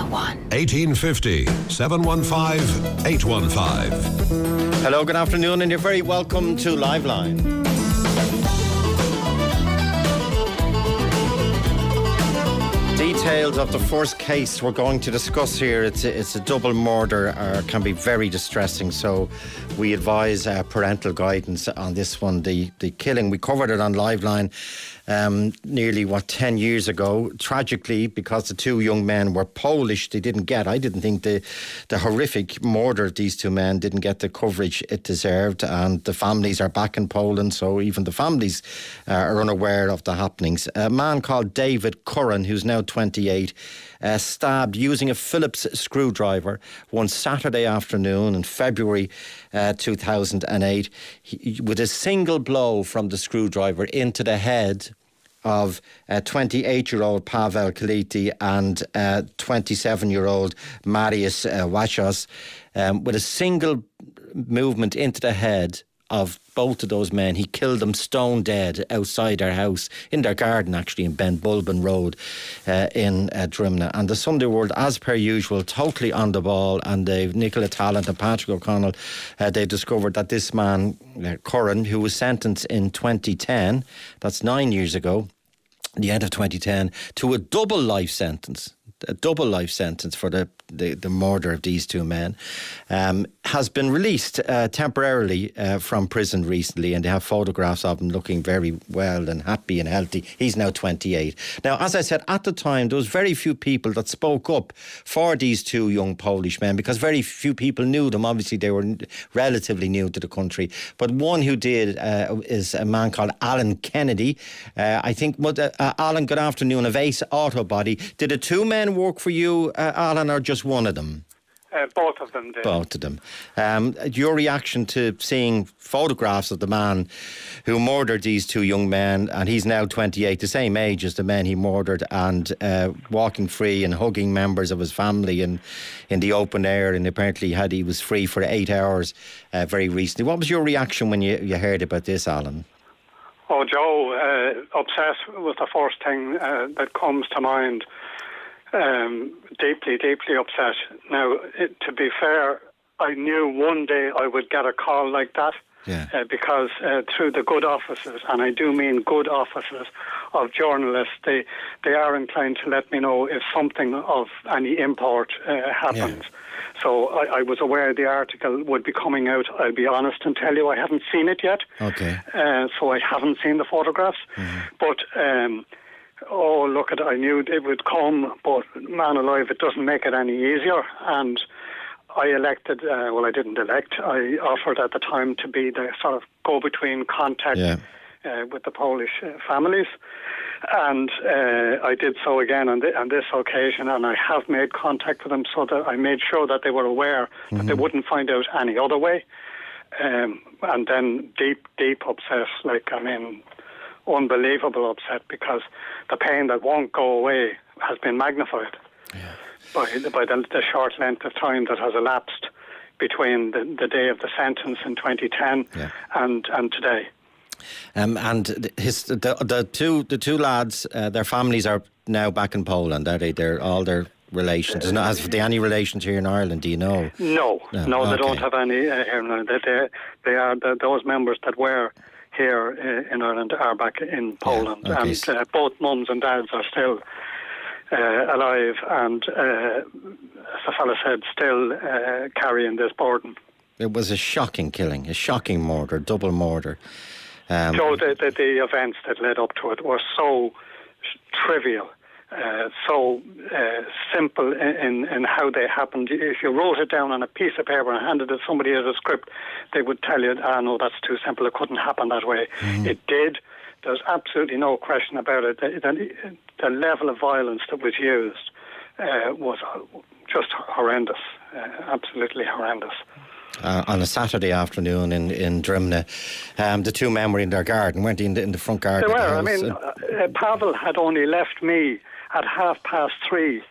101. 1850 715 815. Hello, good afternoon, and you're very welcome to Liveline. Details of the first case we're going to discuss here. It's a double murder, can be very distressing, so we advise parental guidance on this one. The killing, we covered it on Liveline nearly 10 years ago. Tragically, because the two young men were Polish, I didn't think the horrific murder of these two men didn't get the coverage it deserved, and the families are back in Poland, so even the families are unaware of the happenings. A man called David Curran, who's now 28, stabbed using a Phillips screwdriver one Saturday afternoon in February 2008 with a single blow from the screwdriver into the head of 28-year-old Pavel Kaliti and 27-year-old Mariusz Wachos. With a single movement into the head of both of those men, he killed them stone dead outside their house, in their garden actually, in Ben Bulben Road in Drimna. And the Sunday World, as per usual, totally on the ball, and Nicola Tallant and Patrick O'Connell, they discovered that this man, Curran, who was sentenced in 2010, that's 9 years ago, the end of 2010, to a double life sentence for the murder of these two men, has been released temporarily from prison recently, and they have photographs of him looking very well and happy and healthy. He's now 28. Now, as I said, at the time, there was very few people that spoke up for these two young Polish men, because very few people knew them. Obviously, they were relatively new to the country. But one who did is a man called Alan Kennedy. I think, Alan, good afternoon, of Ace Auto Body. Did the two men work for you, Alan, or just one of them? Both of them did. Both of them. Your reaction to seeing photographs of the man who murdered these two young men, and he's now 28, the same age as the men he murdered, and walking free and hugging members of his family in the open air, and apparently he was free for 8 hours very recently. What was your reaction when you heard about this, Alan? Oh, Joe, upset was the first thing that comes to mind. Deeply upset. Now, to be fair, I knew one day I would get a call like that. Yeah. Because through the good offices, and I do mean good offices of journalists, they are inclined to let me know if something of any import happens. Yeah. So I was aware the article would be coming out. I'll be honest and tell you I haven't seen it yet. Okay. So I haven't seen the photographs. Mm-hmm. But I knew it would come, but man alive, it doesn't make it any easier. And I elected, I didn't elect, I offered at the time to be the sort of go-between contact with the Polish families. And I did so again on this occasion, and I have made contact with them so that I made sure that they were aware that they wouldn't find out any other way. And then deep upset, unbelievable upset, because the pain that won't go away has been magnified by the short length of time that has elapsed between the day of the sentence in 2010 and today. And the two lads, their families are now back in Poland, are they? They're all their relations. Has they any relation to you in Ireland? Do you know? No, they don't have any here in Ireland. They are those members that were here in Ireland are back in Poland, and both mums and dads are still alive, and as the fellow said, still carrying this burden. It was a shocking killing, a shocking murder, double murder. So the events that led up to it were so trivial, so simple in how they happened. If you wrote it down on a piece of paper and handed it to somebody as a script, they would tell you, no, that's too simple, it couldn't happen that way. It did. There's absolutely no question about it. The level of violence that was used was just horrendous, absolutely horrendous. On a Saturday afternoon in Drimna, the two men were in their garden, weren't they, in the front garden? They were. I mean, Pavel had only left me at 3:30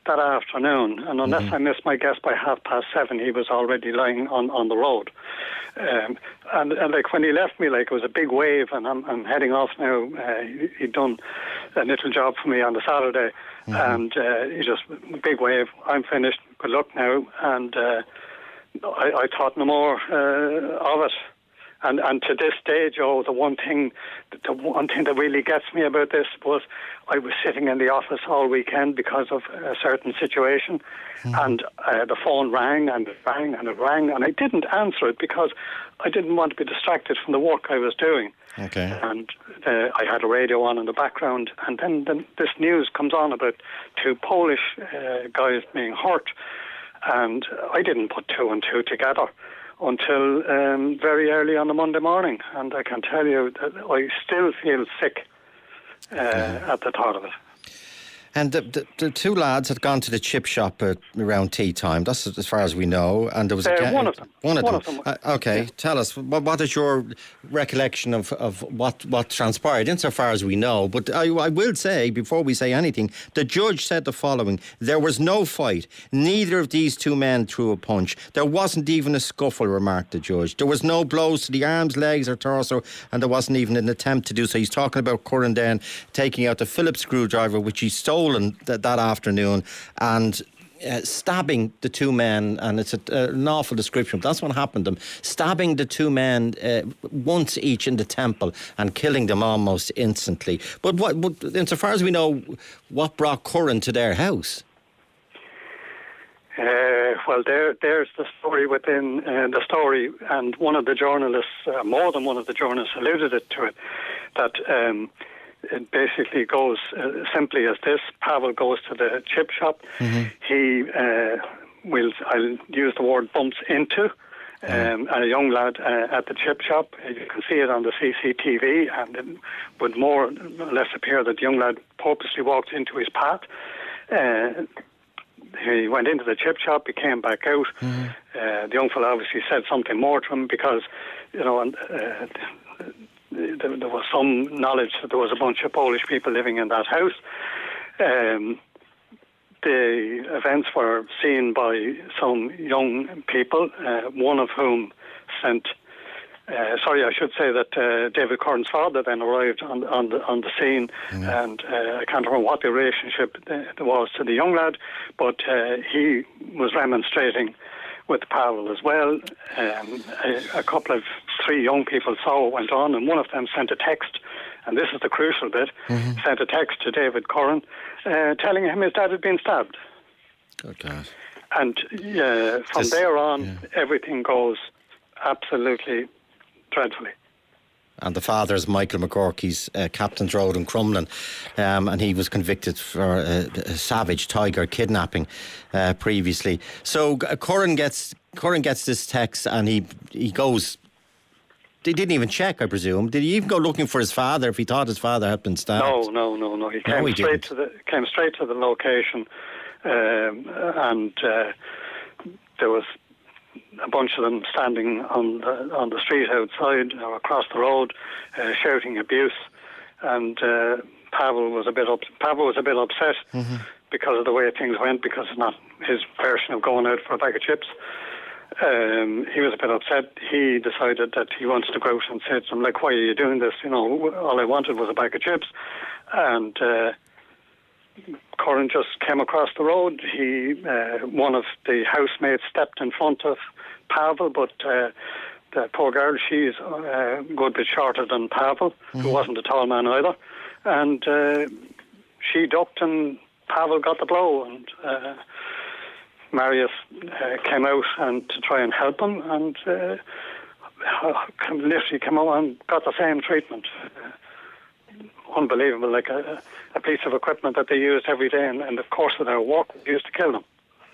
that afternoon, and unless I missed my guess by 7:30, he was already lying on the road. And like when he left me, like it was a big wave, and I'm heading off now. He'd done a little job for me on the Saturday, and he just big wave. I'm finished. Good luck now, and I thought no more of it. And to this day, Joe, the one thing that really gets me about this was I was sitting in the office all weekend because of a certain situation, and the phone rang and it rang and it rang, and I didn't answer it because I didn't want to be distracted from the work I was doing. Okay. And I had a radio on in the background, and then this news comes on about 2 Polish guys being hurt, and I didn't put 2 and 2 together until very early on a Monday morning, and I can tell you that I still feel sick at the thought of it. And the 2 lads had gone to the chip shop around tea time. That's as far as we know. And there was one of them. One of them. Okay, yeah. Tell us what is your recollection of what transpired, insofar as we know. But I will say, before we say anything, the judge said the following: there was no fight. Neither of these 2 men threw a punch. There wasn't even a scuffle, remarked the judge. There was no blows to the arms, legs, or torso, and there wasn't even an attempt to do so. He's talking about Curran then taking out the Phillips screwdriver, which he stole that afternoon, and stabbing the 2 men, and it's an awful description, but that's what happened to them, stabbing the 2 men once each in the temple and killing them almost instantly. But what insofar as we know, what brought Curran to their house? Well, there's the story within the story, and one of the journalists, more than one of the journalists, alluded to it, that it basically goes simply as this. Pavel goes to the chip shop. He I'll use the word, bumps into a young lad at the chip shop. You can see it on the CCTV, and it would more or less appear that the young lad purposely walked into his path. He went into the chip shop, he came back out. The young fellow obviously said something more to him because, there was some knowledge that there was a bunch of Polish people living in that house. The events were seen by some young people, one of whom sent... I should say that David Curran's father then arrived on the scene, and I can't remember what the relationship there was to the young lad, but he was remonstrating with Pavel as well. A couple of 3 young people saw what went on, and one of them sent a text, and this is the crucial bit, sent a text to David Curran telling him his dad had been stabbed. Good God. And from there on, everything goes absolutely dreadfully. And the father is Michael McCorkey's Captain's Road in Crumlin, and he was convicted for a savage tiger kidnapping previously. So Curran gets this text, and he goes. He didn't even check, I presume. Did he even go looking for his father if he thought his father had been stabbed? No. He came straight to the location, and there was a bunch of them standing on the street outside or across the road, shouting abuse, and Pavel was a bit upset because of the way things went, because it's not his version of going out for a bag of chips. He was a bit upset. He decided that he wanted to go out and say to them, like, why are you doing this? All I wanted was a bag of chips. And Curran just came across the road. One of the housemates stepped in front of Pavel, but the poor girl, she's a good bit shorter than Pavel, who wasn't a tall man either. And she ducked, and Pavel got the blow, and Marius came out and to try and help him, and literally came out and got the same treatment. Unbelievable, like a piece of equipment that they used every day in the course of their work used to kill them.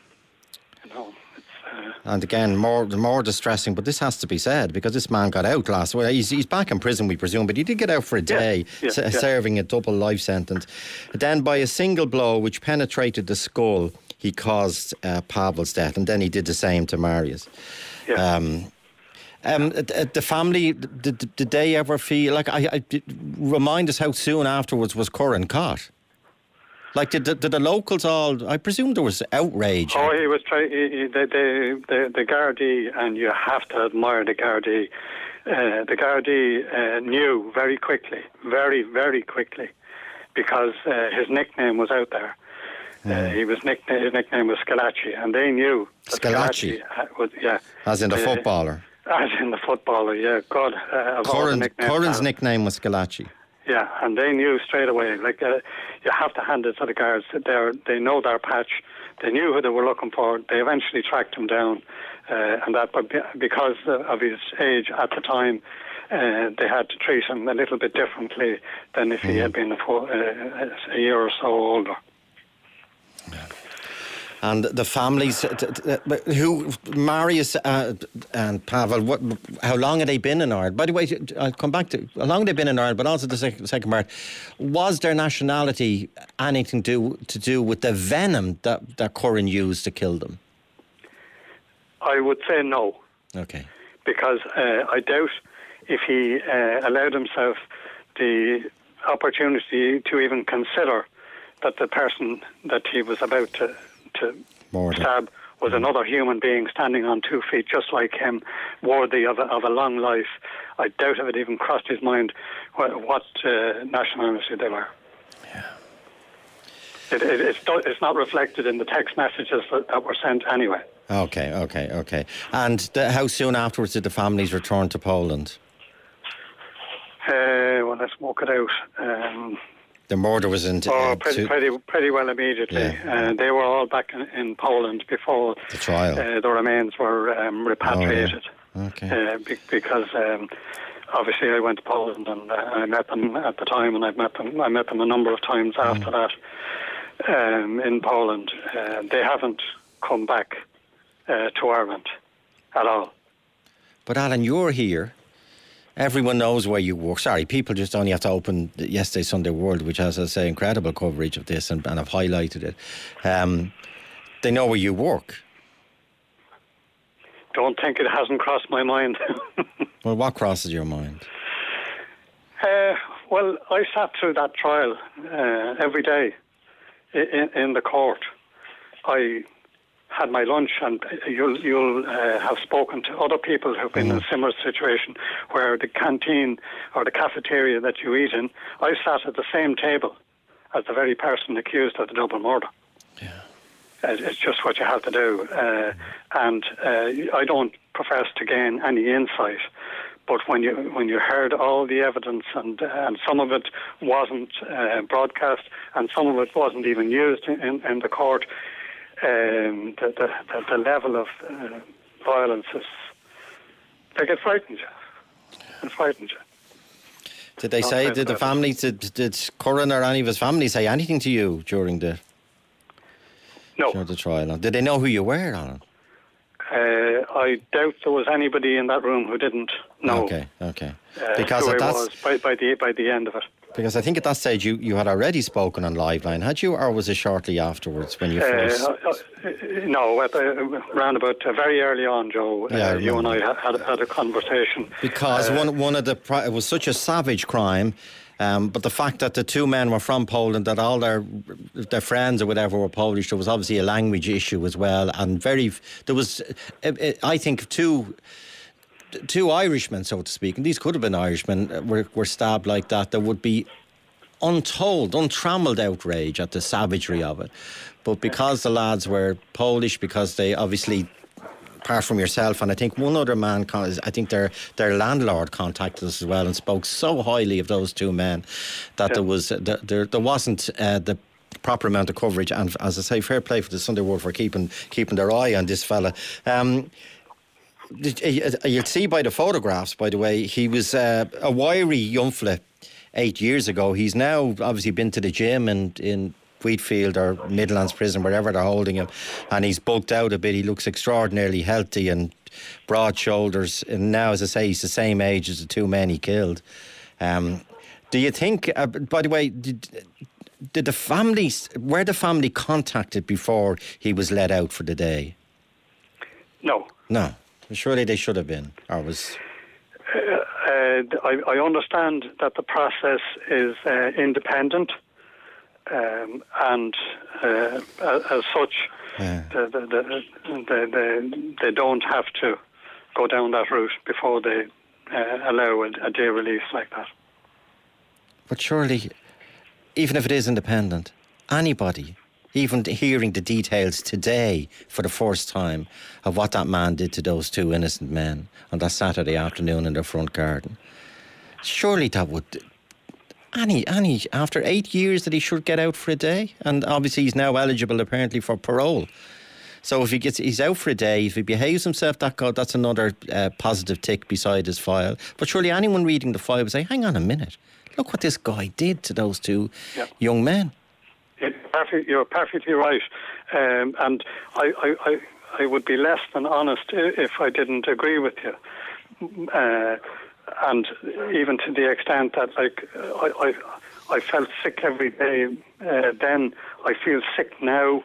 And again, more distressing, but this has to be said, because this man got out last week. He's back in prison, we presume, but he did get out for a day, serving a double life sentence. Then by a single blow which penetrated the skull, he caused Pavel's death, and then he did the same to Marius. The family, did they ever feel like? Remind us how soon afterwards was Curran caught? Like, did the locals all? I presume there was outrage. Oh, he was trying. The Gardaí, and you have to admire the Gardaí. The Gardaí knew very quickly, very, very quickly, because his nickname was out there. His nickname was Scalacci, and they knew that Scalacci was, yeah, as in the footballer. As in the footballer, yeah. God, Curran's nickname was Scalacci. Yeah, and they knew straight away. Like, you have to hand it to the guards. They know their patch. They knew who they were looking for. They eventually tracked him down, and that because of his age at the time, they had to treat him a little bit differently than if he had been a year or so older. And the families, who Marius and Pavel, how long had they been in Ireland? By the way, I'll come back to how long had they been in Ireland, but also the second part. Was their nationality anything to do with the venom that Curran used to kill them? I would say no. Okay. Because I doubt if he allowed himself the opportunity to even consider that the person that he was about to stab was another human being standing on 2 feet just like him, worthy of a long life. I doubt if it even crossed his mind what nationality they were. Yeah. It's not reflected in the text messages that were sent anyway. Okay. And how soon afterwards did the families return to Poland? Well, let's work it out. The murder was in... pretty well immediately. Yeah. They were all back in Poland before the trial. The remains were repatriated. Oh, yeah. Okay. Because obviously I went to Poland and I met them at the time, and I met them a number of times after that in Poland. They haven't come back to Ireland at all. But Alan, you're here. Everyone knows where you work. Sorry, people just only have to open Yesterday Sunday World, which has, as I say, incredible coverage of this, and I've highlighted it. They know where you work. Don't think it hasn't crossed my mind. Well, what crosses your mind? Well, I sat through that trial every day in the court. I had my lunch, and you'll have spoken to other people who've been in a similar situation where the canteen or the cafeteria that you eat in, I sat at the same table as the very person accused of the double murder. Yeah. It's just what you have to do. And I don't profess to gain any insight, but when you heard all the evidence, and some of it wasn't broadcast and some of it wasn't even used in the court, the level of violence is like it frightens you. Did they say? Did the family? Did Curran or any of his family say anything to you during the trial? Did they know who you were, Alan? I doubt there was anybody in that room who didn't know. Okay. Because who I was by the end of it. Because I think at that stage you had already spoken on Liveline, had you, or was it shortly afterwards when you first? No, around about very early on, Joe. You and I had a conversation. Because one of it was such a savage crime. But the fact that the two men were from Poland, that all their friends or whatever were Polish, there was obviously a language issue as well, and there was, I think, two Irishmen, so to speak, and these could have been Irishmen, were stabbed like that. There would be untrammeled outrage at the savagery of it. But because the lads were Polish, because they obviously, apart from yourself, and I think one other man, I think their landlord contacted us as well and spoke so highly of those two men that there wasn't the proper amount of coverage. And as I say, fair play for the Sunday World for keeping their eye on this fella. You'll see by the photographs, by the way, he was a wiry young fella 8 years ago. He's now obviously been to the gym in Wheatfield or Midlands Prison, wherever they're holding him, and he's bulked out a bit. He looks extraordinarily healthy and broad shoulders, and now, as I say, he's the same age as the two men he killed. Do you think, by the way, were the family contacted before he was let out for the day? No. Surely they should have been, or was... I understand that the process is independent and as such, they don't have to go down that route before they allow a day release like that. But surely, even if it is independent, anybody, even hearing the details today for the first time of what that man did to those two innocent men on that Saturday afternoon in their front garden, surely that would... Any after 8 years that he should get out for a day, and obviously he's now eligible apparently for parole. So if he's out for a day, if he behaves himself, that's another positive tick beside his file. But surely anyone reading the file would say, hang on a minute, look what this guy did to those two young men. You're perfectly right, and I would be less than honest if I didn't agree with you. And even to the extent that, like, I felt sick every day then. I feel sick now.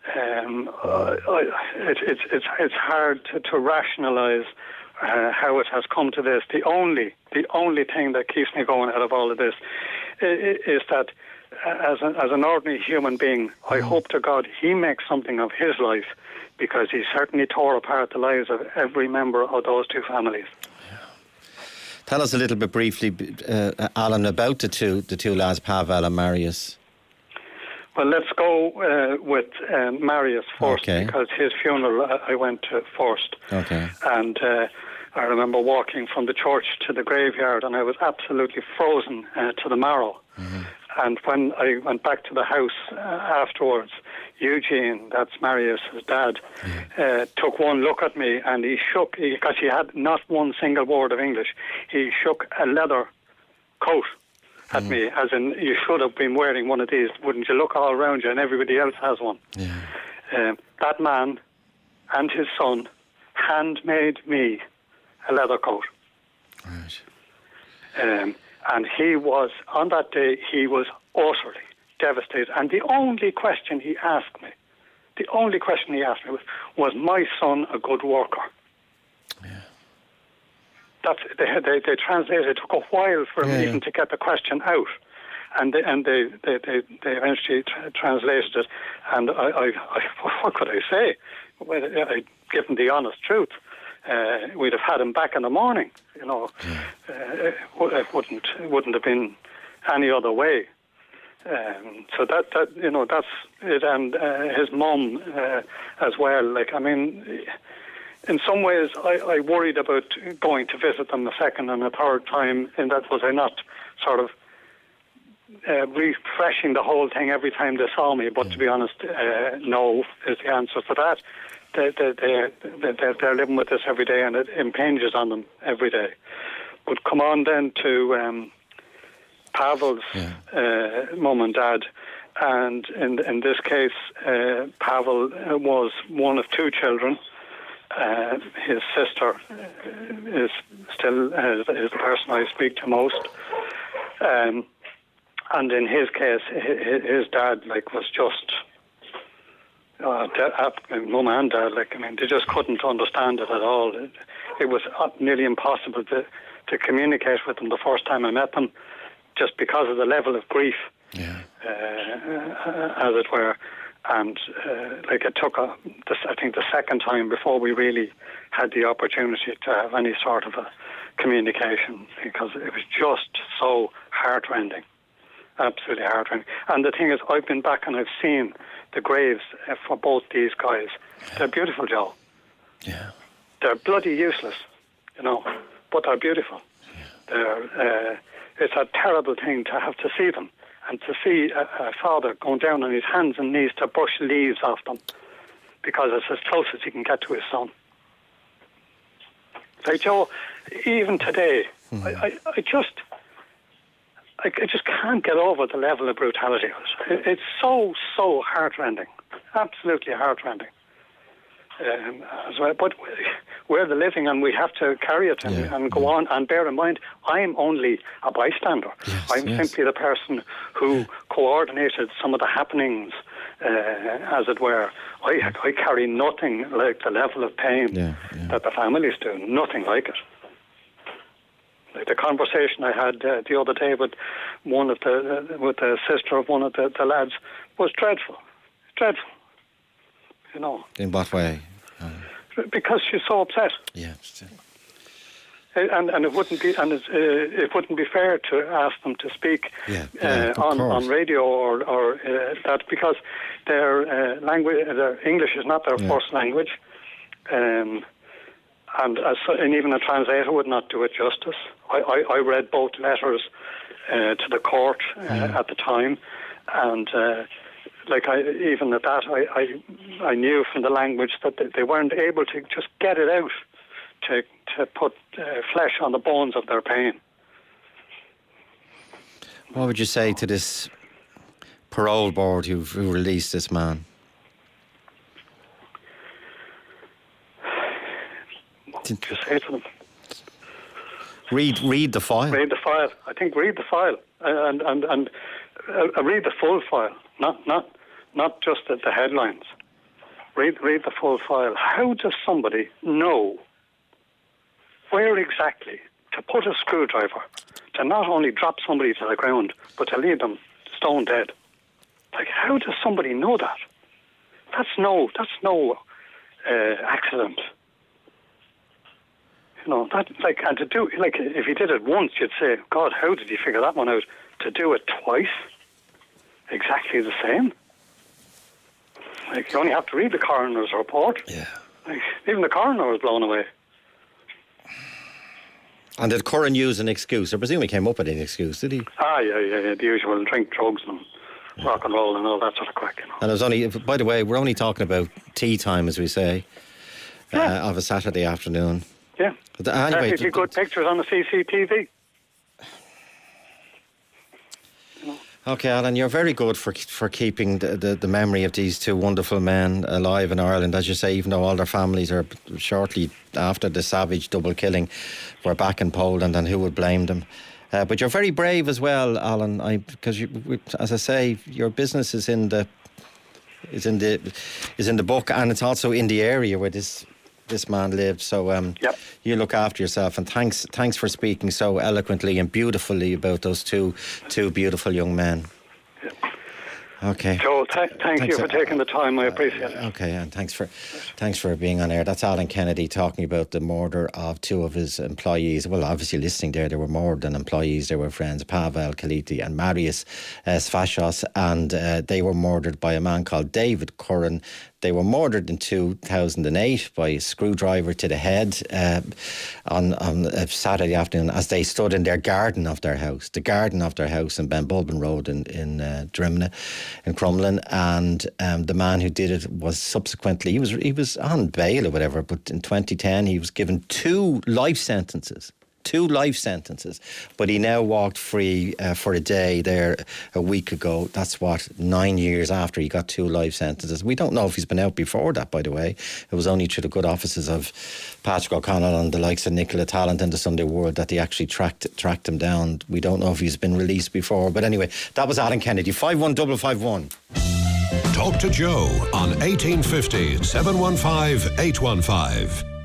It's hard to rationalise how it has come to this. The only thing that keeps me going out of all of this is that as an ordinary human being, I hope to God he makes something of his life, because he certainly tore apart the lives of every member of those two families. Tell us a little bit briefly, Alan, about the two lads, Pavel and Marius. Well, let's go with Marius first, because his funeral I went to first. Okay. And I remember walking from the church to the graveyard, and I was absolutely frozen to the marrow. Mm-hmm. And when I went back to the house afterwards, Eugene, that's Marius's dad, took one look at me, and he shook, because he had not one single word of English. He shook a leather coat at me, as in, you should have been wearing one of these. Wouldn't you look all around you, and everybody else has one? Yeah. That man and his son handmade me a leather coat. Right. And he was, on that day, he was utterly devastated. And the only question he asked me was my son a good worker? Yeah. They translated. It took a while for him even to get the question out. And they eventually translated it. And I what could I say? Well, I'd given the honest truth. We'd have had him back in the morning. You know, it wouldn't have been any other way. So that you know, that's it. And his mum as well. Like, I mean, in some ways, I worried about going to visit them a second and a third time. In that, was I not sort of refreshing the whole thing every time they saw me? But to be honest, no is the answer to that. They're living with this every day, and it impinges on them every day. But come on then to Pavel's mum and dad, and in this case, Pavel was one of two children. His sister is still is the person I speak to most, and in his case, his dad was just. Mum and dad, they just couldn't understand it at all. It was nearly impossible to communicate with them the first time I met them, just because of the level of grief, as it were. And it took, I think, the second time before we really had the opportunity to have any sort of a communication, because it was just so heartrending, absolutely heartrending. And the thing is, I've been back and I've seen the graves for both these guys. They're beautiful, Joe. Yeah. They're bloody useless, but they're beautiful. Yeah. It's a terrible thing to have to see them, and to see a father going down on his hands and knees to brush leaves off them, because it's as close as he can get to his son. Like, Joe, even today, I just can't get over the level of brutality of it. It's so heartrending, absolutely heartrending. As well, but we're the living, and we have to carry it and go on. And bear in mind, I'm only a bystander. Yes, I'm simply the person who coordinated some of the happenings, as it were. I carry nothing like the level of pain that the families do. Nothing like it. The conversation I had the other day with with the sister of one of the lads was dreadful. Dreadful. You know. In what way? Because she's so upset. Yeah. And it wouldn't be it wouldn't be fair to ask them to speak on radio or that, because their language, their English is not their first language, and even a translator would not do it justice. I read both letters to the court at the time, and even at that, I knew from the language that they weren't able to just get it out to put flesh on the bones of their pain. What would you say to this parole board who released this man? What would you say to them? Read the file. Read the file. I think read the file and read the full file, not just the headlines. Read the full file. How does somebody know where exactly to put a screwdriver to not only drop somebody to the ground, but to leave them stone dead? Like, how does somebody know that? That's no accident. You know, that, and to do, if he did it once, you'd say, God, how did he figure that one out? To do it twice, exactly the same. You only have to read the coroner's report. Yeah. Even the coroner was blown away. And did Curran use an excuse? I presume he came up with an excuse, did he? Yeah, the usual drink, drugs and rock and roll and all that sort of crack, you know. And it was only, by the way, we're only talking about tea time, as we say, of a Saturday afternoon. Yeah. But anyway, if you got pictures on the CCTV. Okay, Alan, you're very good for keeping the memory of these two wonderful men alive in Ireland. As you say, even though all their families are shortly after the savage double killing were back in Poland, and who would blame them? But you're very brave as well, Alan, because as I say, your business is in the book, and it's also in the area where this man lived. So you look after yourself, and thanks for speaking so eloquently and beautifully about those two beautiful young men. Yep. Okay. Joe, thank you for taking the time. I appreciate it. Okay, and thanks for being on air. That's Alan Kennedy talking about the murder of two of his employees. Well, obviously listening there were more than employees. They were friends, Pavel Kaliti and Marius Sfashos, and they were murdered by a man called David Curran. They were murdered in 2008 by a screwdriver to the head on a Saturday afternoon as they stood in the garden of their house in Benbulben Road in Drimna, in Crumlin. And the man who did it was subsequently, he was on bail or whatever, but in 2010 he was given two life sentences, but he now walked free for a day there a week ago. That's 9 years after he got two life sentences. We don't know if he's been out before that, by the way. It was only through the good offices of Patrick O'Connell and the likes of Nicola Tallant and the Sunday World that they actually tracked him down. We don't know if he's been released before, but anyway, that was Alan Kennedy. 51551. Talk to Joe on 1850 715 815.